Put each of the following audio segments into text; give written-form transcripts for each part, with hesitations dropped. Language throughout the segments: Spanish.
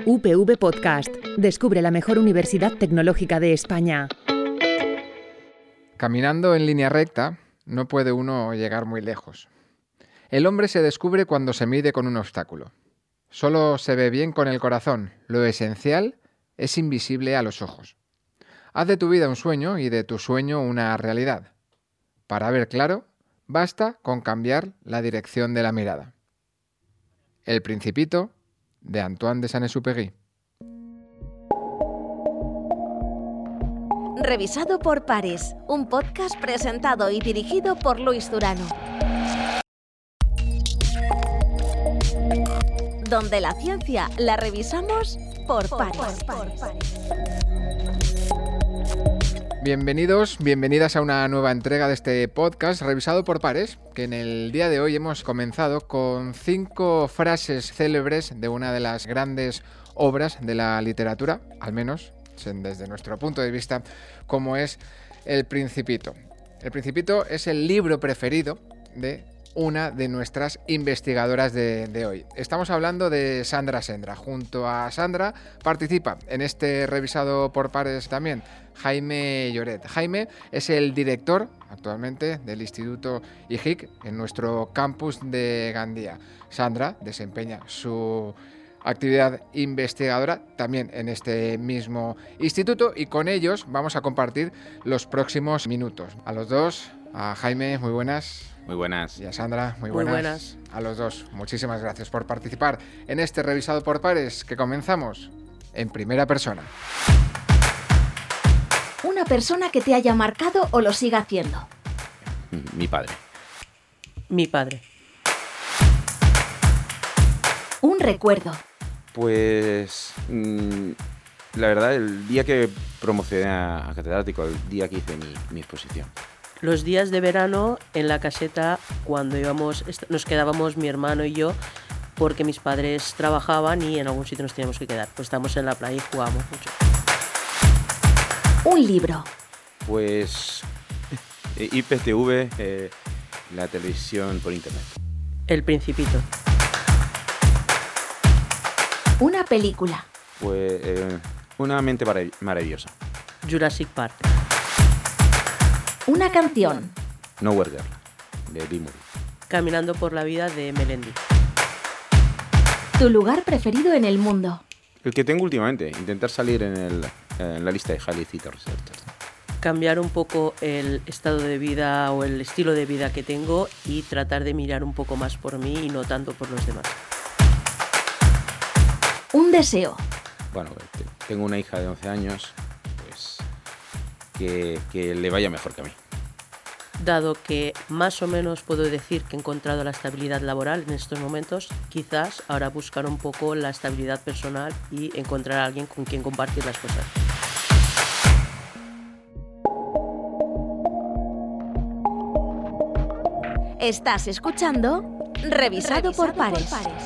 UPV Podcast. Descubre la mejor universidad tecnológica de España. Caminando en línea recta, no puede uno llegar muy lejos. El hombre se descubre cuando se mide con un obstáculo. Solo se ve bien con el corazón. Lo esencial es invisible a los ojos. Haz de tu vida un sueño y de tu sueño una realidad. Para ver claro, basta con cambiar la dirección de la mirada. El Principito, de Antoine de Saint-Exupéry. Revisado por pares, un podcast presentado y dirigido por Luis Durano. Donde la ciencia la revisamos por pares. Bienvenidos, bienvenidas a una nueva entrega de este podcast revisado por pares, que en el día de hoy hemos comenzado con 5 frases célebres de una de las grandes obras de la literatura, al menos desde nuestro punto de vista, como es El Principito. El Principito es el libro preferido de una de nuestras investigadoras de hoy. Estamos hablando de Sandra Sendra. Junto a Sandra participa en este revisado por pares también Jaime Lloret. Jaime es el director actualmente del Instituto IGIC en nuestro campus de Gandía. Sandra desempeña su actividad investigadora también en este mismo instituto y con ellos vamos a compartir los próximos minutos. A los dos, a Jaime, muy buenas. Muy buenas. Y a Sandra, muy buenas. A los dos, muchísimas gracias por participar en este revisado por pares que comenzamos en primera persona. Una persona que te haya marcado o lo siga haciendo. Mi padre. Mi padre. Un recuerdo. Pues la verdad, el día que promocioné a catedrático, el día que hice mi exposición. Los días de verano en la caseta, cuando nos quedábamos mi hermano y yo, porque mis padres trabajaban y en algún sitio nos teníamos que quedar. Pues estábamos en la playa y jugábamos mucho. Un libro. Pues IPTV, la televisión por internet. El Principito. Una película. Pues Una mente maravillosa. Jurassic Park. Una canción. Nowhere Girl, de Bee Movie. Caminando por la vida, de Melendi. Tu lugar preferido en el mundo. El que tengo últimamente, intentar salir en la lista de Highly Cited Researchers. Cambiar un poco el estado de vida o el estilo de vida que tengo y tratar de mirar un poco más por mí y no tanto por los demás. Un deseo. Bueno, tengo una hija de 11 años, pues que le vaya mejor que a mí. Dado que más o menos puedo decir que he encontrado la estabilidad laboral en estos momentos, quizás ahora buscar un poco la estabilidad personal y encontrar a alguien con quien compartir las cosas. Estás escuchando Revisado por pares.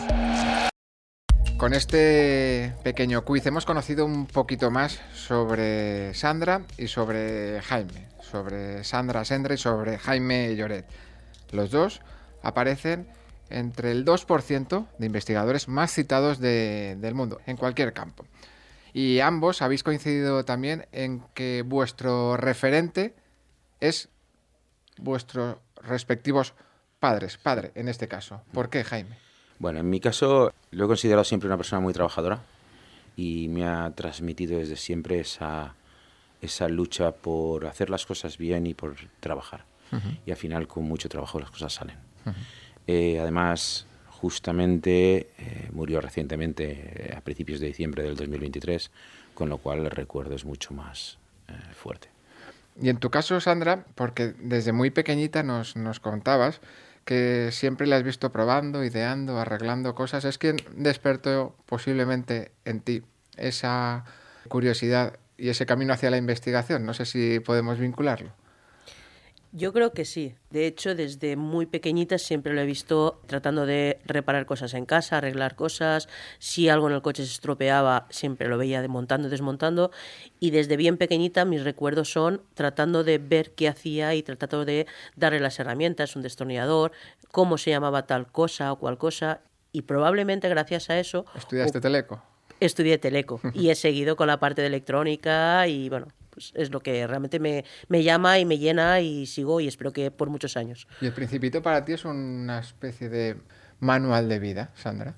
Con este pequeño quiz hemos conocido un poquito más sobre Sandra y sobre Jaime, sobre Sandra Sendra y sobre Jaime Lloret. Los dos aparecen entre el 2% de investigadores más citados del mundo, en cualquier campo. Y ambos habéis coincidido también en que vuestro referente es vuestros respectivos padres, padre en este caso. ¿Por qué, Jaime? Bueno, en mi caso lo he considerado siempre una persona muy trabajadora y me ha transmitido desde siempre esa lucha por hacer las cosas bien y por trabajar. Uh-huh. Y al final con mucho trabajo las cosas salen. Uh-huh. Además, justamente murió recientemente a principios de diciembre del 2023, con lo cual el recuerdo es mucho más fuerte. Y en tu caso, Sandra, porque desde muy pequeñita nos contabas que siempre le has visto probando, ideando, arreglando cosas, es quien despertó posiblemente en ti esa curiosidad y ese camino hacia la investigación. No sé si podemos vincularlo. Yo creo que sí. De hecho, desde muy pequeñita siempre lo he visto tratando de reparar cosas en casa, arreglar cosas. Si algo en el coche se estropeaba, siempre lo veía montando y desmontando. Y desde bien pequeñita mis recuerdos son tratando de ver qué hacía y tratando de darle las herramientas, un destornillador, cómo se llamaba tal cosa o cual cosa. Y probablemente gracias a eso... ¿Estudiaste teleco? estudié teleco y he seguido con la parte de electrónica y bueno, pues es lo que realmente me llama y me llena y sigo y espero que por muchos años. ¿Y El Principito para ti es una especie de manual de vida, Sandra?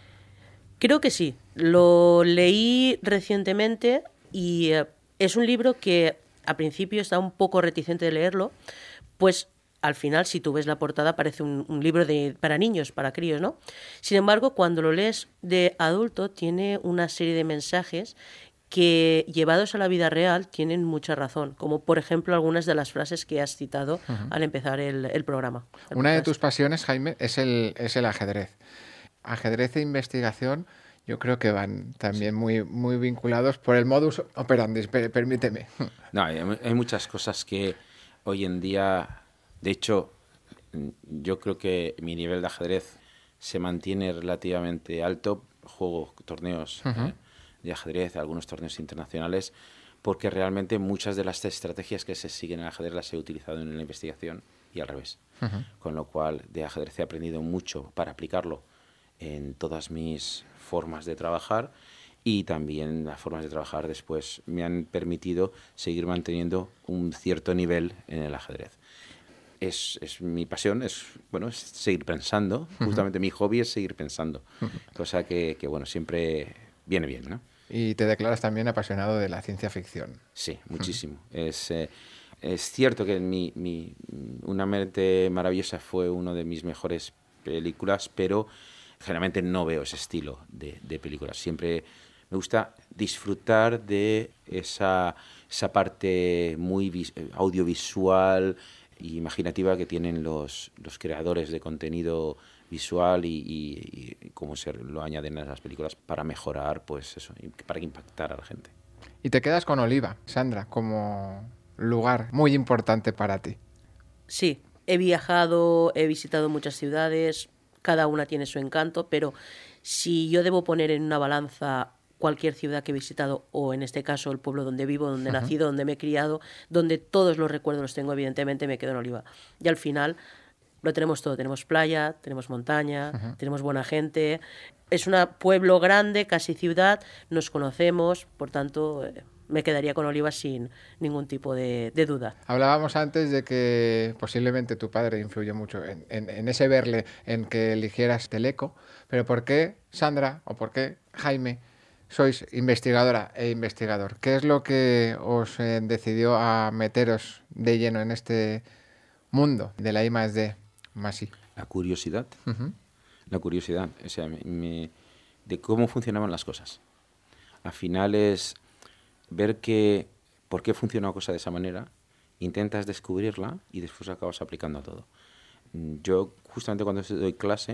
Creo que sí. Lo leí recientemente y es un libro que al principio estaba un poco reticente de leerlo, pues al final, si tú ves la portada, parece un libro para niños, para críos, ¿no? Sin embargo, cuando lo lees de adulto, tiene una serie de mensajes que, llevados a la vida real, tienen mucha razón, como por ejemplo algunas de las frases que has citado al empezar el programa. Una de tus pasiones, Jaime, es el ajedrez. Ajedrez e investigación yo creo que van también muy, muy vinculados por el modus operandi, permíteme. No, hay muchas cosas que hoy en día... De hecho, yo creo que mi nivel de ajedrez se mantiene relativamente alto. Juego torneos de ajedrez, algunos torneos internacionales, porque realmente muchas de las estrategias que se siguen en el ajedrez las he utilizado en la investigación y al revés. Con lo cual, de ajedrez he aprendido mucho para aplicarlo en todas mis formas de trabajar, y también las formas de trabajar después me han permitido seguir manteniendo un cierto nivel en el ajedrez. Es mi pasión, es seguir pensando. Justamente mi hobby es seguir pensando, cosa que bueno, siempre viene bien, ¿no? Y te declaras también apasionado de la ciencia ficción. Sí, muchísimo. Es cierto que Una mente maravillosa fue una de mis mejores películas, pero generalmente no veo ese estilo de películas. Siempre me gusta disfrutar de esa parte muy audiovisual y imaginativa que tienen los creadores de contenido visual y cómo se lo añaden a las películas para mejorar, pues eso, para impactar a la gente. Y te quedas con Oliva, Sandra, como lugar muy importante para ti. Sí, he viajado, he visitado muchas ciudades, cada una tiene su encanto, pero si yo debo poner en una balanza cualquier ciudad que he visitado, o en este caso el pueblo donde vivo, donde he nacido, donde me he criado, donde todos los recuerdos los tengo, evidentemente me quedo en Oliva. Y al final lo tenemos todo, tenemos playa, tenemos montaña, tenemos buena gente, es un pueblo grande, casi ciudad, nos conocemos, por tanto me quedaría con Oliva sin ningún tipo de duda. Hablábamos antes de que posiblemente tu padre influyó mucho en ese verle, en que eligieras Teleco, pero ¿por qué Sandra o por qué Jaime sois investigadora e investigador? ¿Qué es lo que os decidió a meteros de lleno en este mundo de la I+D+I? La curiosidad. La curiosidad, o sea, de cómo funcionaban las cosas. Al final es ver por qué funciona una cosa de esa manera, intentas descubrirla y después acabas aplicando a todo. Yo, justamente cuando doy clase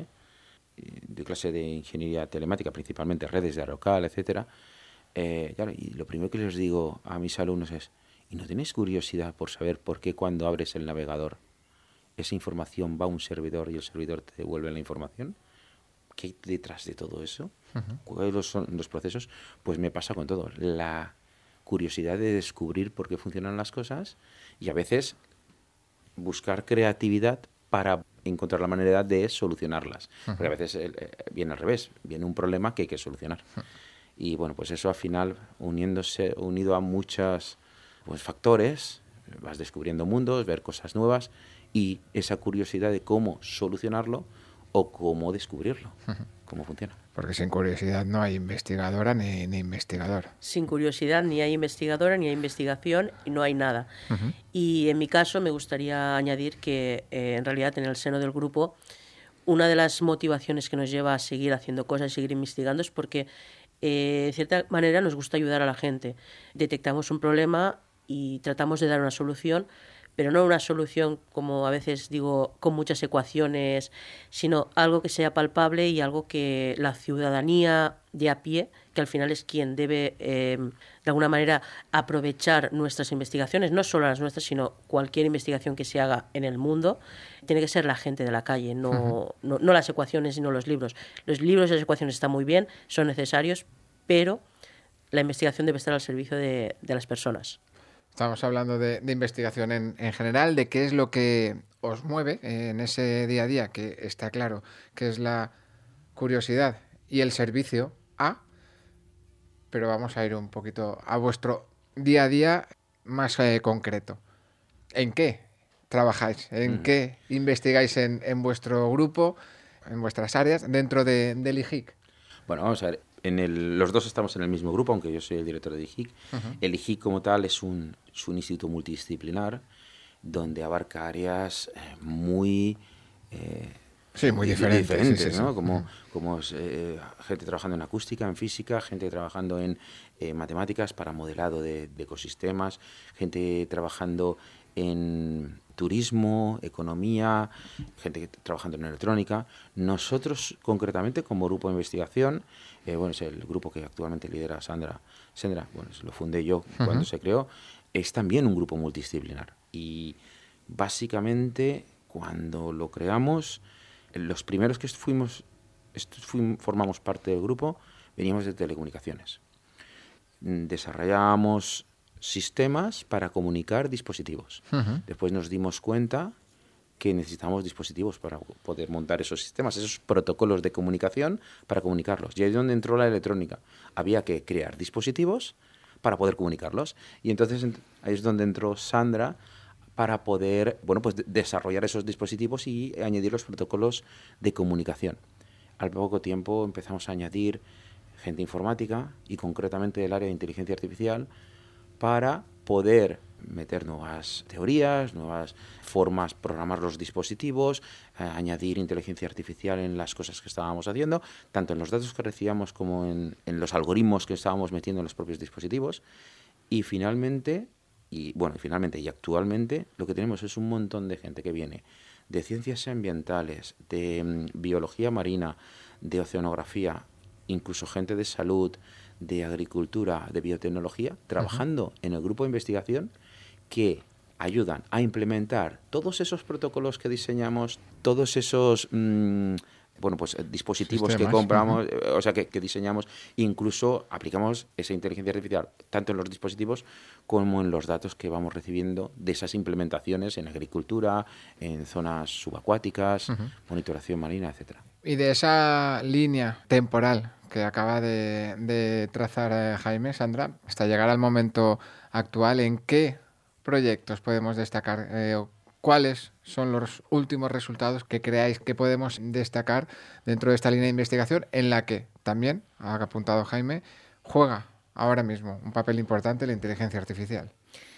de ingeniería telemática, principalmente redes de local, etcétera, claro, y lo primero que les digo a mis alumnos es: ¿y no tenéis curiosidad por saber por qué cuando abres el navegador esa información va a un servidor y el servidor te devuelve la información? ¿Qué hay detrás de todo eso? ¿Cuáles son los procesos? Pues me pasa con todo. La curiosidad de descubrir por qué funcionan las cosas y a veces buscar creatividad para encontrar la manera de solucionarlas. Porque a veces viene al revés, viene un problema que hay que solucionar. Y bueno, pues eso al final, unido a muchos factores, vas descubriendo mundos, ver cosas nuevas y esa curiosidad de cómo solucionarlo o cómo descubrirlo, cómo funciona. Porque sin curiosidad no hay investigadora ni investigador. Sin curiosidad ni hay investigadora, ni hay investigación y no hay nada. Y en mi caso me gustaría añadir que en realidad en el seno del grupo una de las motivaciones que nos lleva a seguir haciendo cosas y seguir investigando es porque de cierta manera nos gusta ayudar a la gente. Detectamos un problema y tratamos de dar una solución, pero no una solución, como a veces digo, con muchas ecuaciones, sino algo que sea palpable y algo que la ciudadanía de a pie, que al final es quien debe, de alguna manera, aprovechar nuestras investigaciones, no solo las nuestras, sino cualquier investigación que se haga en el mundo, tiene que ser la gente de la calle, no las ecuaciones, sino los libros. Los libros y las ecuaciones están muy bien, son necesarios, pero la investigación debe estar al servicio de las personas. Estamos hablando de investigación en general, de qué es lo que os mueve en ese día a día, que está claro que es la curiosidad y el servicio a, pero vamos a ir un poquito a vuestro día a día más concreto. ¿En qué trabajáis? ¿En qué investigáis en vuestro grupo, en vuestras áreas, dentro del IGIC? Bueno, vamos a ver. Los dos estamos en el mismo grupo, aunque yo soy el director de IGIC. El IGIC como tal es un instituto multidisciplinar donde abarca áreas muy diferentes, sí. ¿no? Como gente trabajando en acústica, en física, gente trabajando en matemáticas para modelado de ecosistemas, gente trabajando en turismo, economía, gente trabajando en electrónica. Nosotros, concretamente, como grupo de investigación, es el grupo que actualmente lidera Sandra, lo fundé yo cuando se creó, es también un grupo multidisciplinar. Y básicamente, cuando lo creamos, los primeros que formamos parte del grupo, veníamos de telecomunicaciones. Desarrollábamos sistemas para comunicar dispositivos. Después nos dimos cuenta que necesitamos dispositivos para poder montar esos sistemas, esos protocolos de comunicación para comunicarlos. Y ahí es donde entró la electrónica. Había que crear dispositivos para poder comunicarlos. Y entonces ahí es donde entró Sandra para poder desarrollar esos dispositivos y añadir los protocolos de comunicación. Al poco tiempo empezamos a añadir gente informática y concretamente del área de inteligencia artificial para poder meter nuevas teorías, nuevas formas, programar los dispositivos, añadir inteligencia artificial en las cosas que estábamos haciendo, tanto en los datos que recibíamos como en los algoritmos que estábamos metiendo en los propios dispositivos. Y finalmente y actualmente lo que tenemos es un montón de gente que viene de ciencias ambientales, de biología marina, de oceanografía, incluso gente de salud, de agricultura, de biotecnología, trabajando en el grupo de investigación que ayudan a implementar todos esos protocolos que diseñamos, todos esos dispositivos sistemas que compramos, que diseñamos, incluso aplicamos esa inteligencia artificial tanto en los dispositivos como en los datos que vamos recibiendo de esas implementaciones en agricultura, en zonas subacuáticas, monitoración marina, etcétera. Y de esa línea temporal que acaba de trazar Jaime, Sandra, hasta llegar al momento actual, ¿en qué proyectos podemos destacar? ¿Cuáles son los últimos resultados que creáis que podemos destacar dentro de esta línea de investigación en la que también, ha apuntado Jaime, juega ahora mismo un papel importante la inteligencia artificial?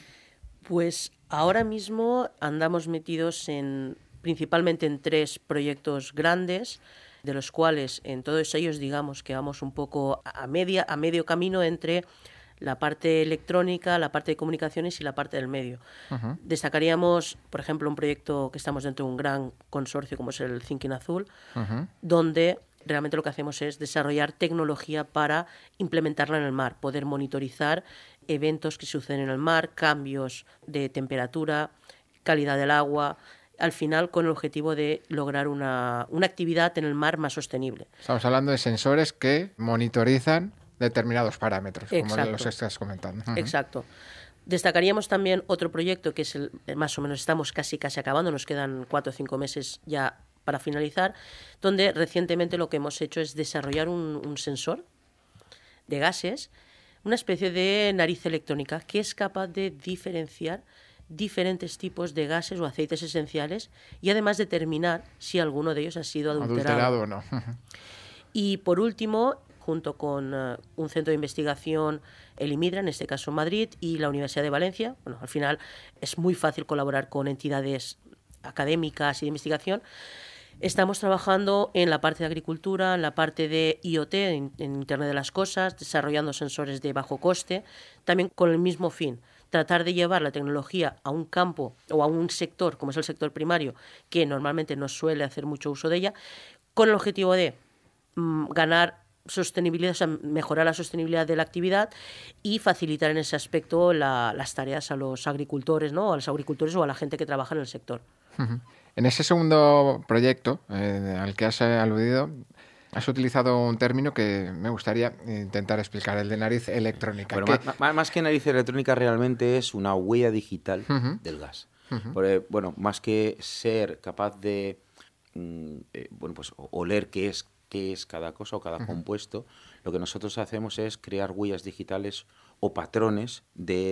Pues ahora mismo andamos metidos principalmente en 3 proyectos grandes, de los cuales en todos ellos digamos que vamos un poco a medio camino entre la parte electrónica, la parte de comunicaciones y la parte del medio. Destacaríamos, por ejemplo, un proyecto que estamos dentro de un gran consorcio como es el Thinking Azul, donde realmente lo que hacemos es desarrollar tecnología para implementarla en el mar, poder monitorizar eventos que suceden en el mar, cambios de temperatura, calidad del agua, al final con el objetivo de lograr una actividad en el mar más sostenible. Estamos hablando de sensores que monitorizan determinados parámetros, Exacto, como los estás comentando. Exacto. Destacaríamos también otro proyecto que es más o menos estamos casi acabando, nos quedan 4 o 5 meses ya para finalizar, donde recientemente lo que hemos hecho es desarrollar un sensor de gases, una especie de nariz electrónica que es capaz de diferenciar diferentes tipos de gases o aceites esenciales y además determinar si alguno de ellos ha sido adulterado o no. Y por último, junto con un centro de investigación, el IMIDRA, en este caso en Madrid, y la Universidad de Valencia, al final es muy fácil colaborar con entidades académicas y de investigación. Estamos trabajando en la parte de agricultura, en la parte de IoT, en Internet de las Cosas, desarrollando sensores de bajo coste, también con el mismo fin, tratar de llevar la tecnología a un campo o a un sector, como es el sector primario, que normalmente no suele hacer mucho uso de ella, con el objetivo de ganar sostenibilidad, o sea, mejorar la sostenibilidad de la actividad y facilitar en ese aspecto las tareas a los agricultores, ¿no? A los agricultores o a la gente que trabaja en el sector. En ese segundo proyecto al que has aludido, has utilizado un término que me gustaría intentar explicar, el de nariz electrónica. Bueno, más que nariz electrónica realmente es una huella digital del gas. Porque, más que ser capaz de oler qué es cada cosa o cada compuesto, Lo que nosotros hacemos es crear huellas digitales o patrones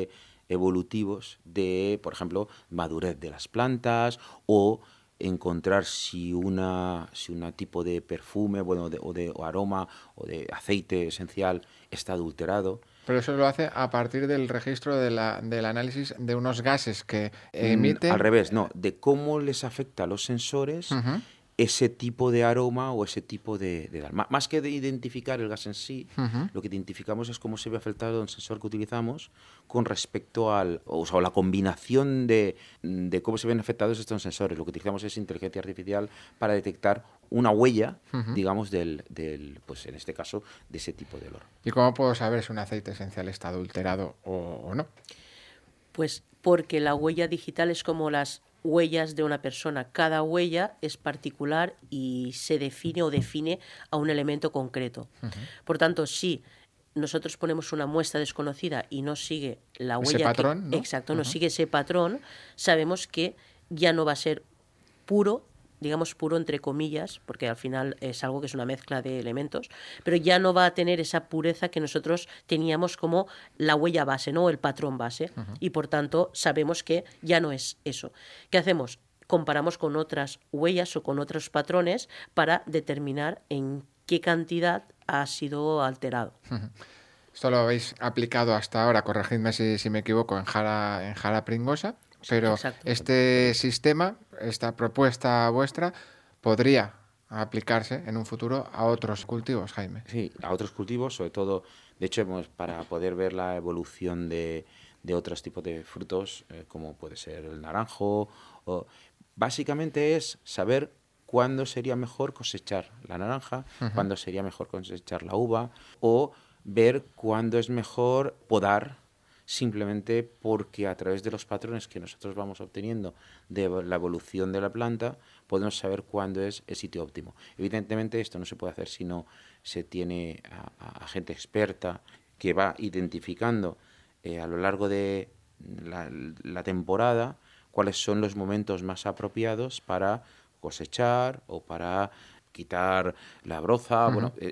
evolutivos de, por ejemplo, madurez de las plantas o encontrar si una tipo de perfume, bueno, o aroma o de aceite esencial está adulterado. Pero eso lo hace a partir del registro del análisis de unos gases que emiten. Al revés, no, de cómo les afecta a los sensores ese tipo de aroma o ese tipo de gas. Más que de identificar el gas en sí, lo que identificamos es cómo se ve afectado el sensor que utilizamos con respecto o la combinación de cómo se ven afectados estos sensores. Lo que utilizamos es inteligencia artificial para detectar una huella, digamos, pues en este caso, de ese tipo de olor. ¿Y cómo puedo saber si un aceite esencial está adulterado o no? Pues porque la huella digital es como las huellas de una persona. Cada huella es particular y se define o define a un elemento concreto. Por tanto, si nosotros ponemos una muestra desconocida y no sigue la huella... Ese patrón, ¿no? Exacto, no sigue ese patrón, sabemos que ya no va a ser puro, digamos puro entre comillas, porque al final es algo que es una mezcla de elementos, pero ya no va a tener esa pureza que nosotros teníamos como la huella base, ¿no? El patrón base, y por tanto sabemos que ya no es eso. ¿Qué hacemos? Comparamos con otras huellas o con otros patrones para determinar en qué cantidad ha sido alterado. Esto lo habéis aplicado hasta ahora, corregidme si me equivoco, en Jara Pringosa. Pero exacto. Este sistema, esta propuesta vuestra, podría aplicarse en un futuro a otros cultivos, Jaime. Sí, a otros cultivos, sobre todo, de hecho, para poder ver la evolución de otros tipos de frutos, como puede ser el naranjo. Básicamente es saber cuándo sería mejor cosechar la naranja, cuándo sería mejor cosechar la uva, o ver cuándo es mejor podar, simplemente porque a través de los patrones que nosotros vamos obteniendo de la evolución de la planta podemos saber cuándo es el sitio óptimo. Evidentemente esto no se puede hacer si no se tiene a gente experta que va identificando a lo largo de la temporada cuáles son los momentos más apropiados para cosechar o para quitar la broza,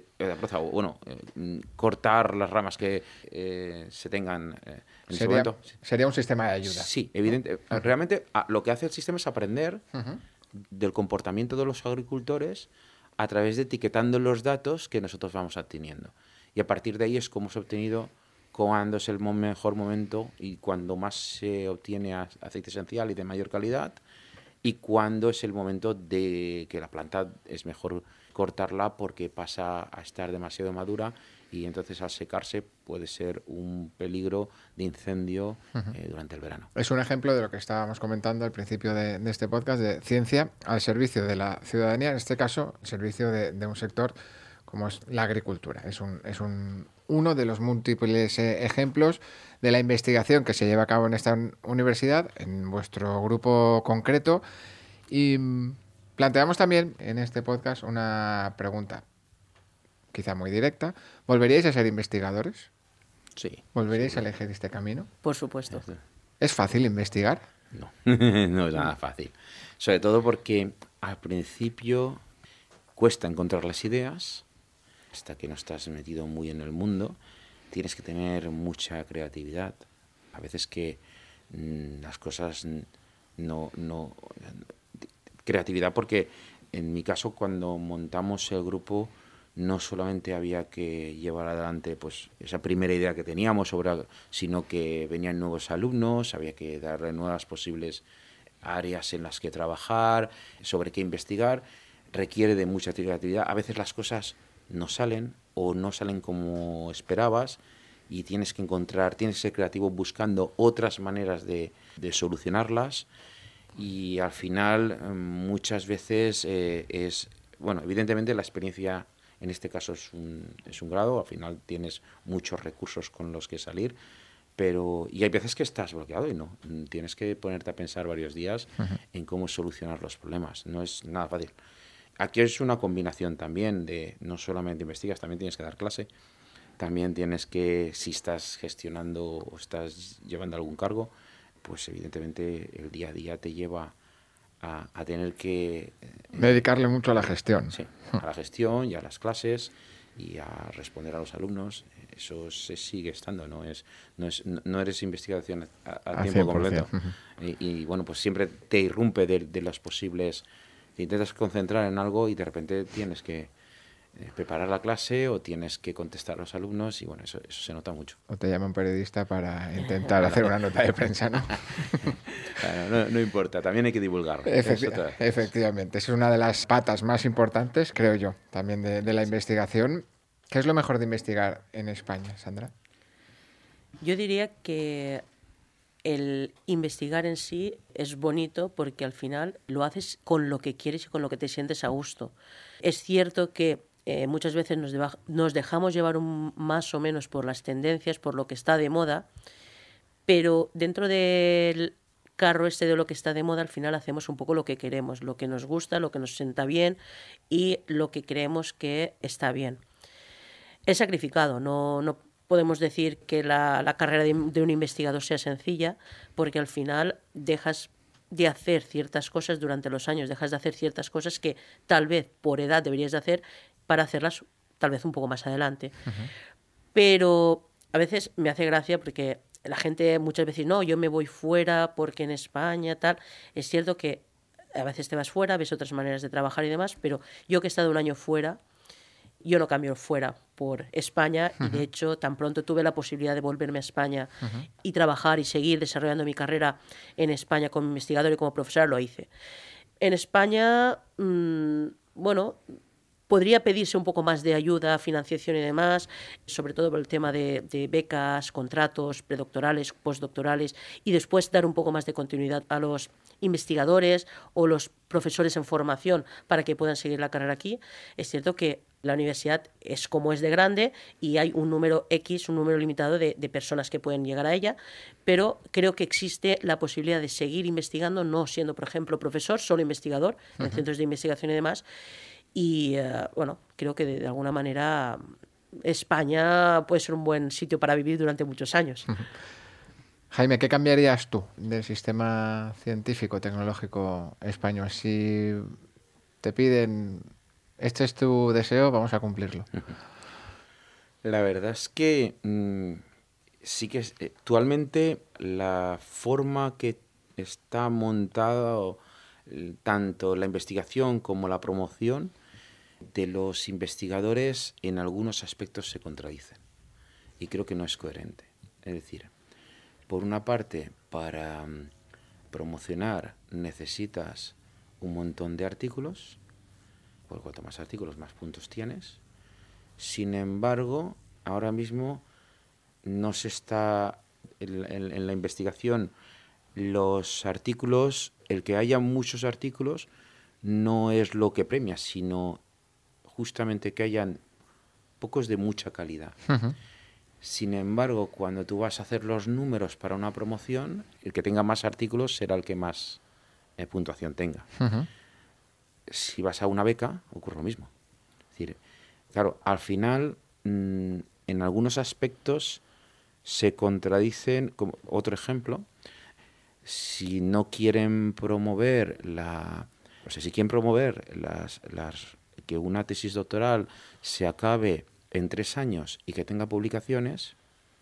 cortar las ramas que se tengan en ese momento. Sería un sistema de ayuda. Sí, evidente. Realmente lo que hace el sistema es aprender del comportamiento de los agricultores a través de etiquetando los datos que nosotros vamos obteniendo. Y a partir de ahí es cómo se ha obtenido cuándo es el mejor momento y cuando más se obtiene aceite esencial y de mayor calidad, y cuándo es el momento de que la planta es mejor cortarla porque pasa a estar demasiado madura y entonces al secarse puede ser un peligro de incendio durante el verano. Es un ejemplo de lo que estábamos comentando al principio de este podcast, de ciencia al servicio de la ciudadanía, en este caso, al servicio de un sector como es la agricultura. Es uno de los múltiples ejemplos de la investigación que se lleva a cabo en esta universidad, en vuestro grupo concreto, y planteamos también en este podcast una pregunta, quizá muy directa. ¿Volveríais a ser investigadores? Sí. ¿Volveríais a elegir este camino? Por supuesto. ¿Es fácil investigar? No, no es nada fácil. Sobre todo porque al principio cuesta encontrar las ideas. Hasta que no estás metido muy en el mundo, tienes que tener mucha creatividad. A veces que las cosas no... Creatividad porque, en mi caso, cuando montamos el grupo, no solamente había que llevar adelante pues esa primera idea que teníamos, sino que venían nuevos alumnos, había que darle nuevas posibles áreas en las que trabajar, sobre qué investigar. Requiere de mucha creatividad. A veces las cosas no salen o no salen como esperabas y tienes que ser creativo buscando otras maneras de solucionarlas, y al final muchas veces evidentemente la experiencia en este caso es un grado, al final tienes muchos recursos con los que salir, y hay veces que estás bloqueado y no, tienes que ponerte a pensar varios días en cómo solucionar los problemas, no es nada fácil. Aquí es una combinación también de no solamente investigas, también tienes que dar clase, también tienes que, si estás gestionando o estás llevando algún cargo, pues evidentemente el día a día te lleva a tener que... dedicarle mucho a la gestión. Sí, a la gestión y a las clases, y a responder a los alumnos, eso se sigue estando, no eres investigación a tiempo completo. Y bueno, pues siempre te irrumpe de las posibles, te intentas concentrar en algo y de repente tienes que preparar la clase o tienes que contestar a los alumnos y bueno, eso se nota mucho. O te llama un periodista para intentar hacer una nota de prensa, ¿no? Claro, no importa, también hay que divulgar. Efectivamente, esa es una de las patas más importantes, creo yo, también de la investigación. ¿Qué es lo mejor de investigar en España, Sandra? Yo diría que el investigar en sí es bonito porque al final lo haces con lo que quieres y con lo que te sientes a gusto. Es cierto que muchas veces nos dejamos llevar más o menos por las tendencias, por lo que está de moda, pero dentro del carro de lo que está de moda, al final hacemos un poco lo que queremos, lo que nos gusta, lo que nos sienta bien y lo que creemos que está bien. Es sacrificado, no podemos decir que la carrera de un investigador sea sencilla, porque al final dejas de hacer ciertas cosas durante los años, dejas de hacer ciertas cosas que tal vez por edad deberías de hacer para hacerlas tal vez un poco más adelante. Pero a veces me hace gracia porque la gente muchas veces, no, yo me voy fuera porque en España tal. Es cierto que a veces te vas fuera, ves otras maneras de trabajar y demás, pero yo que he estado un año fuera, yo no cambio fuera por España y de hecho tan pronto tuve la posibilidad de volverme a España y trabajar y seguir desarrollando mi carrera en España como investigador y como profesor, lo hice. En España, bueno, podría pedirse un poco más de ayuda, financiación y demás, sobre todo por el tema de becas, contratos predoctorales, postdoctorales y después dar un poco más de continuidad a los investigadores o los profesores en formación para que puedan seguir la carrera aquí. Es cierto que la universidad es como es de grande y hay un número X, un número limitado de personas que pueden llegar a ella, pero creo que existe la posibilidad de seguir investigando, no siendo, por ejemplo, profesor, solo investigador en centros de investigación y demás. Y bueno, creo que de alguna manera España puede ser un buen sitio para vivir durante muchos años. Jaime, ¿qué cambiarías tú del sistema científico tecnológico español? Si te piden, este es tu deseo, vamos a cumplirlo. La verdad es que sí que actualmente la forma que está montada tanto la investigación como la promoción de los investigadores en algunos aspectos se contradicen y creo que no es coherente. Es decir, por una parte, para promocionar necesitas un montón de artículos, por cuanto más artículos, más puntos tienes. Sin embargo, ahora mismo no se está en la investigación los artículos, el que haya muchos artículos no es lo que premia, sino justamente que hayan pocos de mucha calidad. Sin embargo, cuando tú vas a hacer los números para una promoción, el que tenga más artículos será el que más puntuación tenga. Si vas a una beca, ocurre lo mismo. Es decir, claro, al final, en algunos aspectos se contradicen. Como otro ejemplo, si no quieren promover si quieren promover que una tesis doctoral se acabe en 3 años y que tenga publicaciones,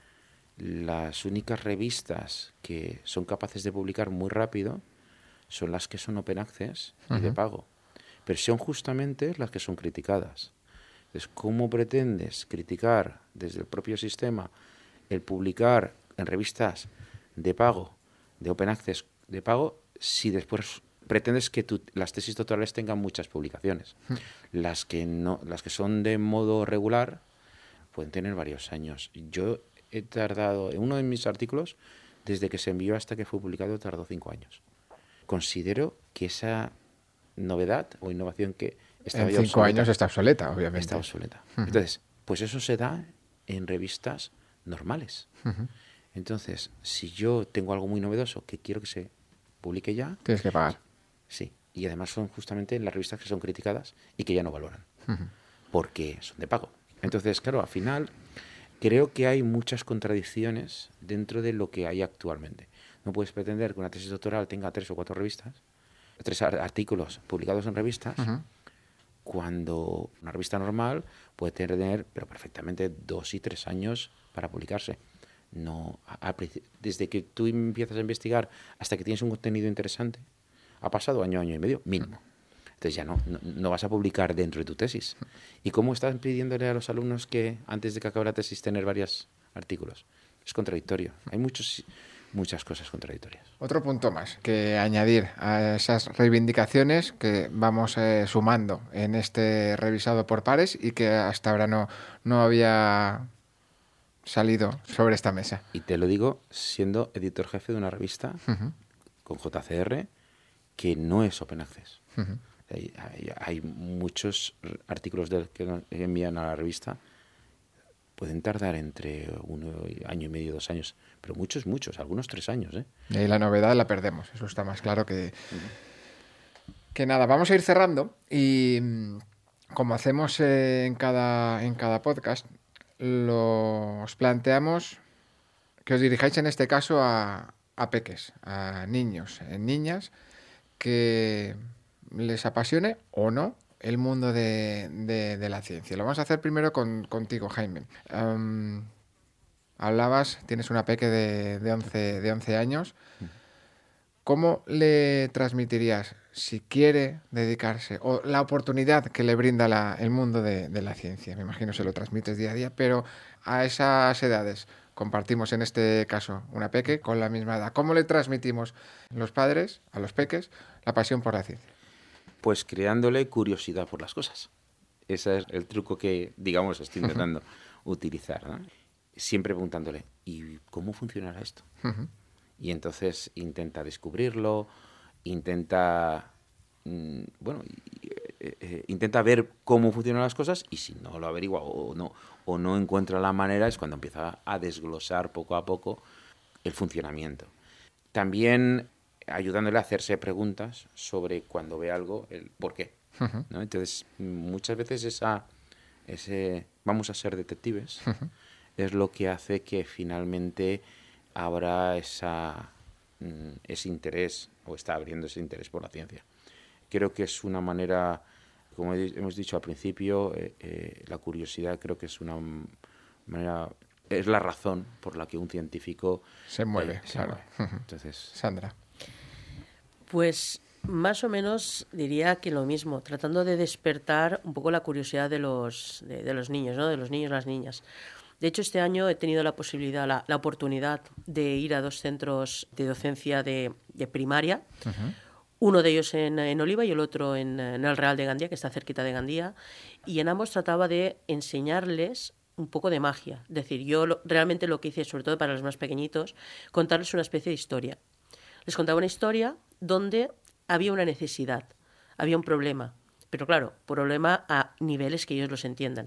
las únicas revistas que son capaces de publicar muy rápido son las que son open access y de pago, pero son justamente las que son criticadas. Entonces, ¿cómo pretendes criticar desde el propio sistema el publicar en revistas de pago, de open access de pago, si después pretendes que las tesis doctorales tengan muchas publicaciones? Las que son de modo regular pueden tener varios años. Yo he tardado, en uno de mis artículos, desde que se envió hasta que fue publicado, tardó 5 años. Considero que esa novedad o innovación que estaba en 5 años está obsoleta, obviamente. Está obsoleta. Entonces, pues eso se da en revistas normales. Entonces, si yo tengo algo muy novedoso que quiero que se publique ya... Tienes que pagar. Sí, y además son justamente las revistas que son criticadas y que ya no valoran, porque son de pago. Entonces, claro, al final creo que hay muchas contradicciones dentro de lo que hay actualmente. No puedes pretender que una tesis doctoral tenga 3 o 4 revistas, 3 artículos publicados en revistas, cuando una revista normal puede tener, pero perfectamente, 2 y 3 años para publicarse. No, desde que tú empiezas a investigar hasta que tienes un contenido interesante, ha pasado año y medio, mínimo. Entonces ya no vas a publicar dentro de tu tesis. ¿Y cómo estás pidiéndole a los alumnos que antes de que acabe la tesis tener varios artículos? Es contradictorio. Hay muchas cosas contradictorias. Otro punto más que añadir a esas reivindicaciones que vamos sumando en este revisado por pares y que hasta ahora no había salido sobre esta mesa. Y te lo digo siendo editor jefe de una revista con JCR que no es Open Access. Hay muchos artículos que envían a la revista, pueden tardar entre 1 año y medio, 2 años, pero muchos, algunos 3 años. Y ahí la novedad la perdemos, eso está más claro que nada. Vamos a ir cerrando y como hacemos en cada podcast, os planteamos que os dirijáis en este caso a peques, a niños, niñas, que les apasione o no el mundo de la ciencia. Lo vamos a hacer primero contigo, Jaime. Hablabas, tienes una peque de 11 años. ¿Cómo le transmitirías, si quiere dedicarse, o la oportunidad que le brinda el mundo de la ciencia? Me imagino se lo transmites día a día, pero a esas edades, compartimos en este caso una peque con la misma edad. ¿Cómo le transmitimos los padres a los peques la pasión por la ciencia? Pues creándole curiosidad por las cosas. Ese es el truco que, digamos, estoy intentando utilizar, ¿no? Siempre preguntándole, ¿y cómo funcionará esto? Y entonces intenta descubrirlo, intenta ver cómo funcionan las cosas, y si no lo averigua o no encuentra la manera, es cuando empieza a desglosar poco a poco el funcionamiento. También ayudándole a hacerse preguntas sobre cuando ve algo, el por qué, ¿no? Entonces, muchas veces ese vamos a ser detectives es lo que hace que finalmente abra ese interés, o está abriendo ese interés por la ciencia. Creo que es una manera, como hemos dicho al principio, la curiosidad creo que es una manera, es la razón por la que un científico se mueve. Claro. Entonces, Sandra. Pues más o menos diría que lo mismo, tratando de despertar un poco la curiosidad de los niños, ¿no? De los niños y las niñas. De hecho, este año he tenido la posibilidad, la oportunidad de ir a 2 centros de docencia de primaria. Uno de ellos en Oliva y el otro en el Real de Gandía, que está cerquita de Gandía. Y en ambos trataba de enseñarles un poco de magia. Es decir, yo realmente lo que hice, sobre todo para los más pequeñitos, contarles una especie de historia. Les contaba una historia donde había una necesidad, había un problema, pero claro, problema a niveles que ellos los entiendan.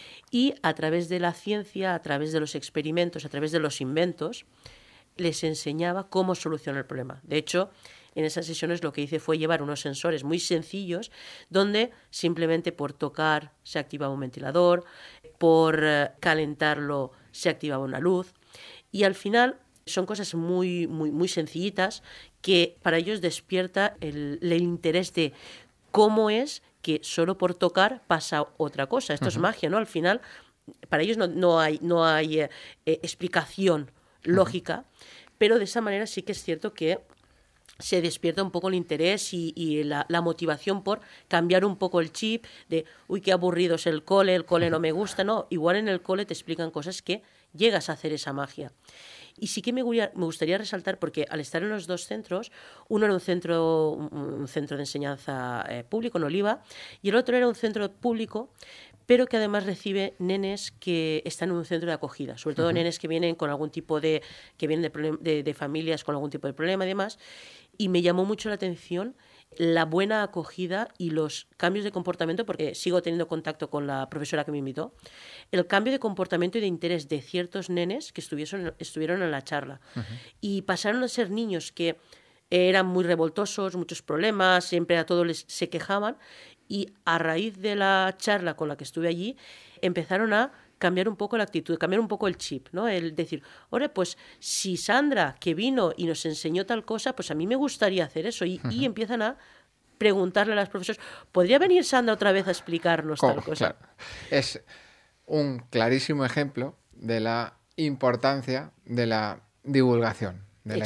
Y a través de la ciencia, a través de los experimentos, a través de los inventos, les enseñaba cómo solucionar el problema. De hecho, en esas sesiones lo que hice fue llevar unos sensores muy sencillos donde simplemente por tocar se activaba un ventilador, por calentarlo se activaba una luz, y al final son cosas muy, muy, muy sencillitas que para ellos despierta el interés de cómo es que solo por tocar pasa otra cosa. Esto es magia, ¿no? Al final, para ellos no hay explicación lógica, pero de esa manera sí que es cierto que se despierta un poco el interés y la motivación por cambiar un poco el chip de, uy, qué aburrido es el cole no me gusta, no. Igual en el cole te explican cosas que llegas a hacer esa magia. Y sí que me gustaría resaltar, porque al estar en los 2 centros, uno era un centro de enseñanza público en Oliva, y el otro era un centro público, pero que además recibe nenes que están en un centro de acogida, sobre todo nenes que vienen con algún tipo que vienen de familias con algún tipo de problema y demás. Y me llamó mucho la atención la buena acogida y los cambios de comportamiento, porque sigo teniendo contacto con la profesora que me invitó, el cambio de comportamiento y de interés de ciertos nenes que estuvieron en la charla. Y pasaron a ser niños que eran muy revoltosos, muchos problemas, siempre a todos se quejaban, y a raíz de la charla con la que estuve allí empezaron a cambiar un poco la actitud, cambiar un poco el chip, ¿no? El decir, oye, pues si Sandra, que vino y nos enseñó tal cosa, pues a mí me gustaría hacer eso. Y empiezan a preguntarle a las profesoras, ¿podría venir Sandra otra vez a explicarnos tal cosa? Claro. Es un clarísimo ejemplo de la importancia de la divulgación,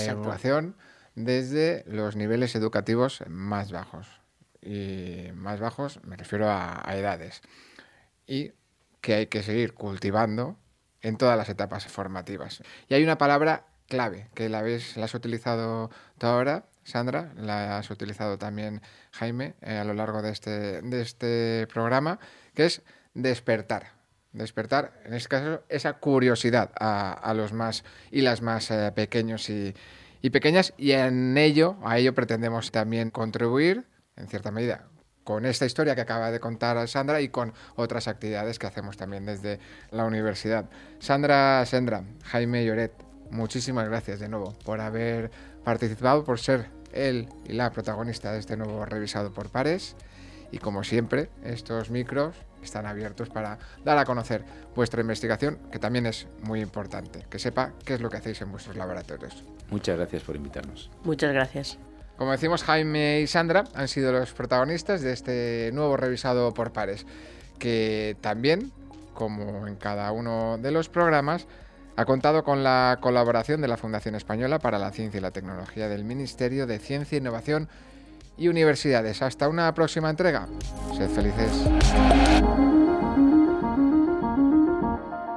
desde los niveles educativos más bajos. Y más bajos me refiero a edades. Y que hay que seguir cultivando en todas las etapas formativas. Y hay una palabra clave que la has utilizado tú ahora, Sandra, la has utilizado también Jaime a lo largo de este programa, que es despertar. Despertar, en este caso, esa curiosidad a los más y las más pequeños y pequeñas, y a ello pretendemos también contribuir, en cierta medida, con esta historia que acaba de contar Sandra y con otras actividades que hacemos también desde la universidad. Sandra Sendra, Jaime Lloret, muchísimas gracias de nuevo por haber participado, por ser él y la protagonista de este nuevo Revisado por Pares. Y como siempre, estos micros están abiertos para dar a conocer vuestra investigación, que también es muy importante, que sepa qué es lo que hacéis en vuestros laboratorios. Muchas gracias por invitarnos. Muchas gracias. Como decimos, Jaime y Sandra han sido los protagonistas de este nuevo Revisado por Pares, que también, como en cada uno de los programas, ha contado con la colaboración de la Fundación Española para la Ciencia y la Tecnología del Ministerio de Ciencia, Innovación y Universidades. Hasta una próxima entrega. Sed felices.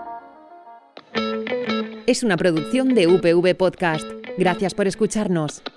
Es una producción de UPV Podcast. Gracias por escucharnos.